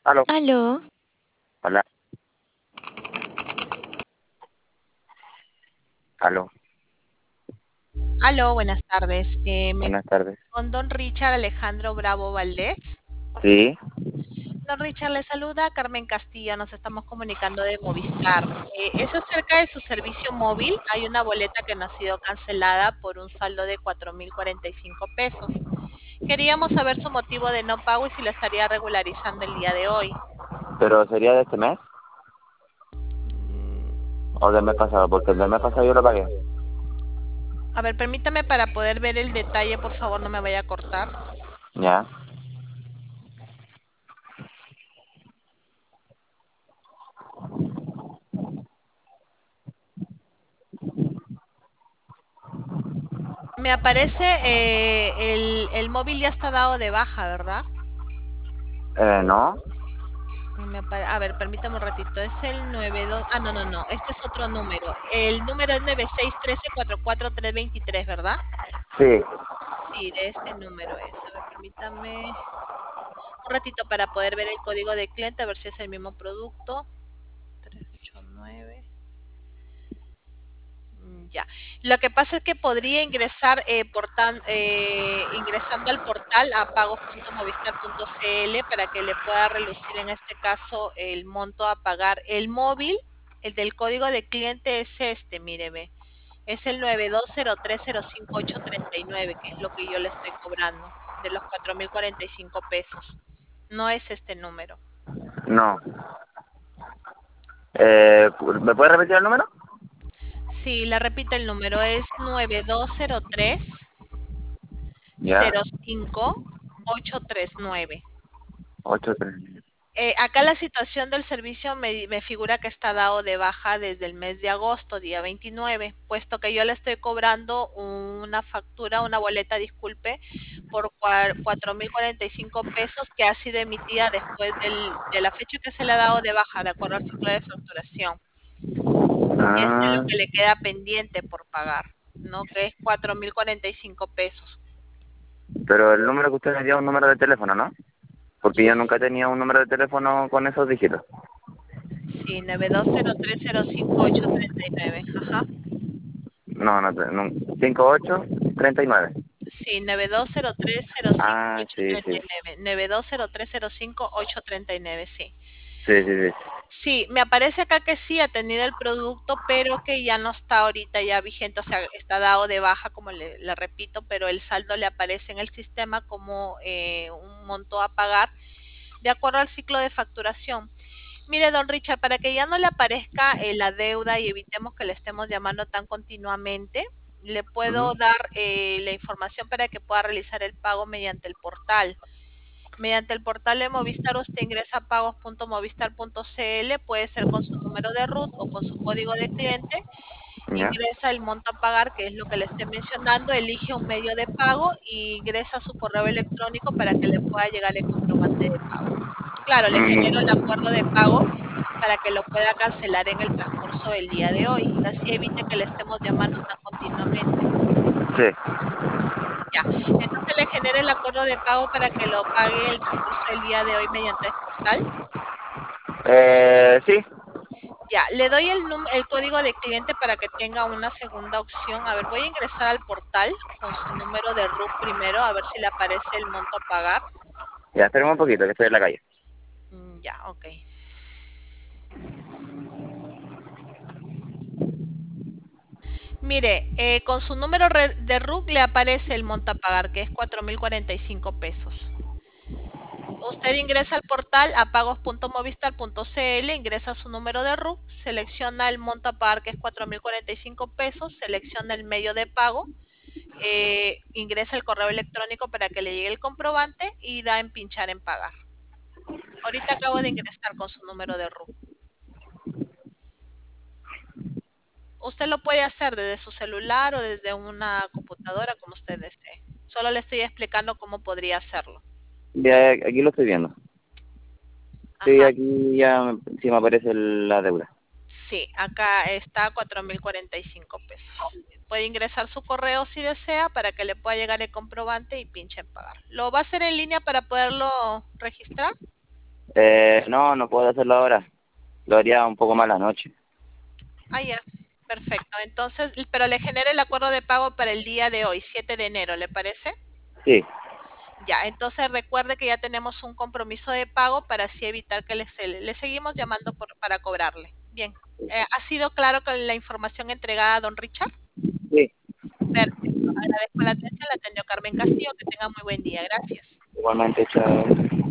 Aló, Aló, hola, aló, Aló, buenas tardes. Me buenas tardes. con don Richard Alejandro Bravo Valdés. Sí, Don Richard le saluda Carmen Castillo. Nos estamos comunicando de Movistar. Es acerca de su servicio móvil. Hay una boleta que nos ha sido cancelada por un saldo de 4.045 pesos. Queríamos saber su motivo de no pago y si la estaría regularizando el día de hoy. pero sería de este mes o del mes pasado, porque el del mes pasado yo lo pagué. A ver, permítame para poder ver el detalle, por favor, no me vaya a cortar. Ya, Me aparece el móvil ya está dado de baja, ¿verdad? no, A ver, permítame un ratito. Es el 92. Ah, no, no, no. Este es otro número. El número es 9613-44323, ¿verdad? sí, Sí, de este número es. A ver, permítame un ratito para poder ver el código de cliente, a ver si es el mismo producto. 389. Ya. Lo que pasa es que podría ingresar ingresando al portal a pagos.movistar.cl para que le pueda relucir en este caso el monto a pagar. El móvil, el del código de cliente es este, mire, ve. Es el 9203053839, que es lo que yo le estoy cobrando, de los 4.045 pesos. No es este número. no. ¿Me puedes repetir el número? Sí, le repito el número, es 9203 Ya, 05-839. 83. Acá la situación del servicio me figura que está dado de baja desde el mes de agosto, día 29, puesto que yo le estoy cobrando una factura, una boleta, disculpe, por 4.045 pesos que ha sido emitida después de la fecha que se le ha dado de baja, de acuerdo al ciclo de facturación. Es de lo Ah, que le queda pendiente por pagar, ¿no? Que es 4.045 pesos. pero el número que usted me dio es un número de teléfono, ¿no? Porque yo nunca tenía un número de teléfono con esos dígitos. Sí, 9203053839. Ajá. No, no, 5839. Sí, 920305 Ah, sí, sí, 839. 920305 839, sí. sí, sí, sí. Sí, me aparece acá que sí ha tenido el producto, pero que ya no está ahorita ya vigente, o sea, está dado de baja, como le repito, pero el saldo le aparece en el sistema como un monto a pagar de acuerdo al ciclo de facturación. Mire, don Richard, para que ya no le aparezca la deuda y evitemos que le estemos llamando tan continuamente, le puedo Ujú. dar la información para que pueda realizar el pago mediante el portal. Mediante el portal de Movistar usted ingresa a pagos.movistar.cl, puede ser con su número de RUT o con su código de cliente, Ya. ingresa el monto a pagar, que es lo que le estoy mencionando, elige un medio de pago y ingresa su correo electrónico para que le pueda llegar el comprobante de pago. Claro, le genero el Mm, acuerdo de pago para que lo pueda cancelar en el transcurso del día de hoy y así evite que le estemos llamando tan continuamente. sí. Ya, entonces le genere el acuerdo de pago para que lo pague el transcurso del día de hoy mediante el portal. Sí. Ya, le doy el código de cliente para que tenga una segunda opción. A ver, voy a ingresar al portal con su número de RUC primero, a ver si le aparece el monto a pagar. Ya, espérame un poquito, que estoy en la calle. Ya, ok. Mire, con su número de RUC le aparece el monto a pagar, que es 4.045 pesos. Usted ingresa al portal a pagos.movistar.cl, ingresa su número de RUC, selecciona el monto a pagar, que es 4.045 pesos, selecciona el medio de pago, ingresa el correo electrónico para que le llegue el comprobante y da en pinchar en pagar. Ahorita acabo de ingresar con su número de RUC. Usted lo puede hacer desde su celular o desde una computadora, como usted desee. Solo le estoy explicando cómo podría hacerlo. Ya, aquí lo estoy viendo. Sí, Ajá. aquí ya sí me aparece la deuda. Sí, acá está 4.045 pesos. Puede ingresar su correo si desea para que le pueda llegar el comprobante y pinche en pagar. ¿Lo va a hacer en línea para poderlo registrar? No, no puedo hacerlo ahora. Lo haría un poco más la noche. Ah, ya, perfecto. Entonces, pero le genera el acuerdo de pago para el día de hoy, 7 de enero, ¿le parece? Sí, Ya, entonces recuerde que ya tenemos un compromiso de pago para así evitar que le seguimos llamando para cobrarle. Bien, ¿ha sido claro con la información entregada a don Richard? sí. Perfecto. Agradezco la atención, la atendió Carmen Castillo. Que tenga muy buen día. Gracias. Igualmente, chao.